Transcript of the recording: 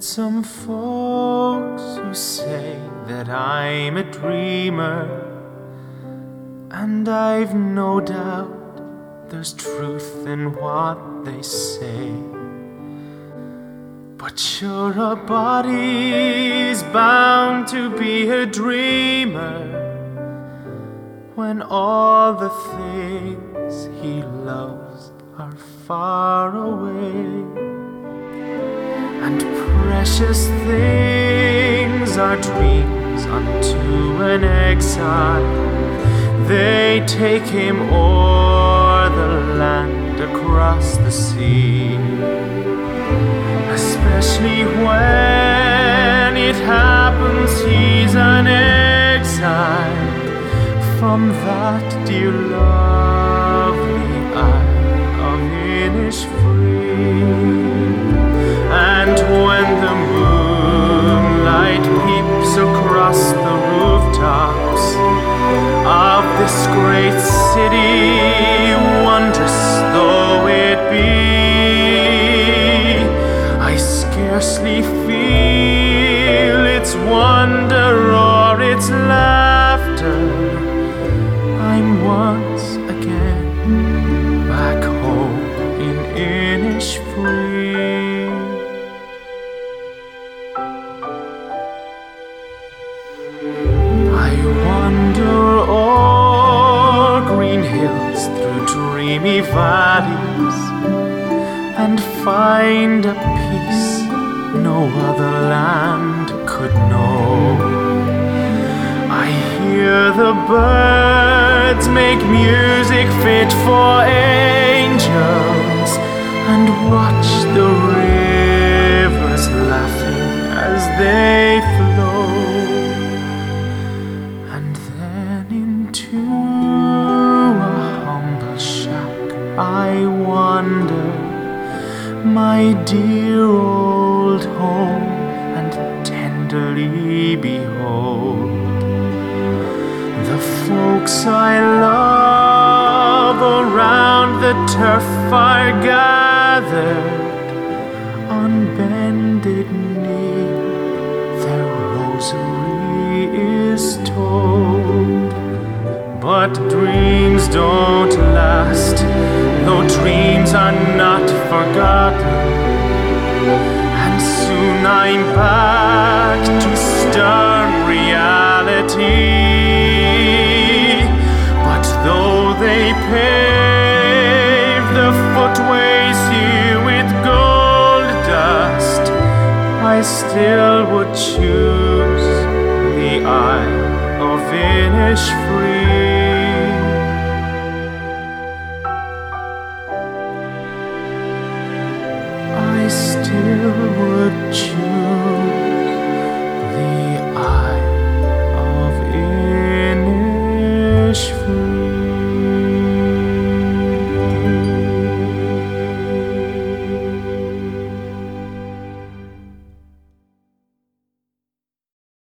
some folks who say that I'm a dreamer, and I've no doubt there's truth in what they say. But sure, a body's bound to be a dreamer when all the things he loves are far away. And precious things are dreams unto an exile. They take him o'er the land, across the sea. Especially when it happens he's an exile from that dear lovely isle of Innisfree. And when the moonlight peeps across the rooftops of this great city, wondrous though it be, I scarcely feel its wonder or its laughter. I'm once again back home in Innisfree. I wander o'er green hills, through dreamy valleys, and find a peace no other land could know. I hear the birds make music fit for angels, and watch the rivers laughing as they flow. And then into a humble shack I wander, my dear old home, and tenderly behold the folks I love around the turf are gathered. On bended knee their rosary is told. But dreams don't last, though dreams are not forgotten. And soon I'm back to stern reality. But though they pave the footways here with gold dust, I still would choose the Isle of Innisfree.